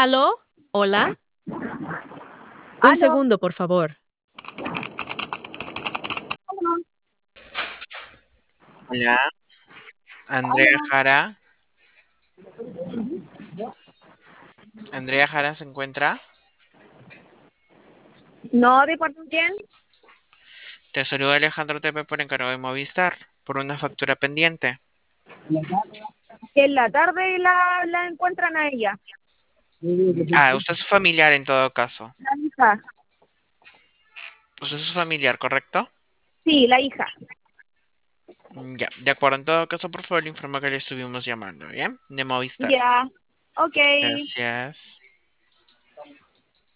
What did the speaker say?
¿Aló? ¿Hola? Un Aló. segundo, por favor. Hola, Andrea Aló. Jara. Andrea Jara se encuentra. No, ¿de parte de quién? Te saluda Alejandro Tepe por encargo de Movistar, por una factura pendiente. Que en la tarde la encuentran a ella. Ah, usted es su familiar en todo caso. La hija. Usted es su familiar, ¿correcto? Sí, la hija. Ya, de acuerdo. En todo caso, por favor, le informo que le estuvimos llamando, ¿bien? De Movistar. Ya. Ok. Gracias.